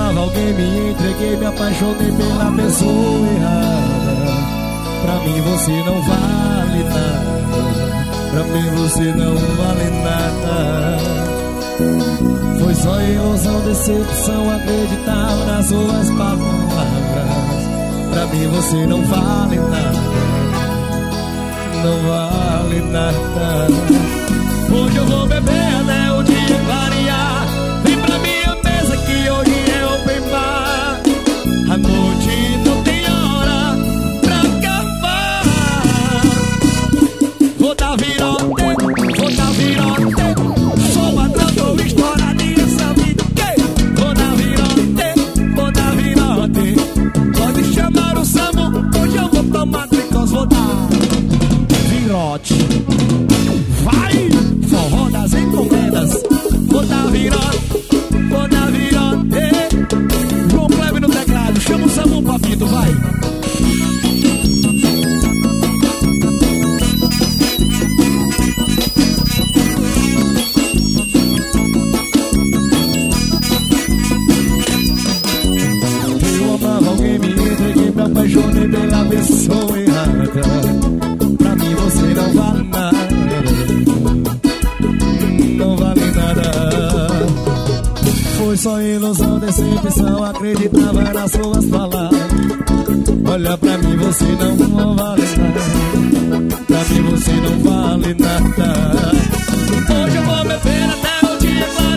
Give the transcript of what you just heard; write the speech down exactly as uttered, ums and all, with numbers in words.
amava alguém, me entreguei, me apaixonei pela pessoa errada. Pra mim você não vale nada, pra mim você não vale nada. Foi só ilusão, decepção, acreditar nas suas palavras. Pra mim você não vale nada, não vale nada. Hoje eu vou beber até o dia clarear. Vem pra minha mesa que hoje é open bar. A noite não tem hora pra acabar. Vou dar virote, vou dar virote. Sou patrão, tô estourado e essa vida. Vou dar virote, vou dar virote. Pode chamar o Samu, hoje eu vou tomar tricos, vou dar virote. Vai, forró das encomendas. Vou dar virote, vou dar virote. João Kleber no teclado, chama o Samu, papito, vai. Eu amava alguém, me entreguei, me apaixonei pela pessoa errada. Pra mim você não vale nada, não vale nada. Foi só ilusão, decepção, acreditava nas suas palavras. Olha pra mim, você não vale nada, pra mim você não vale nada. Hoje eu vou beber até o dia claro.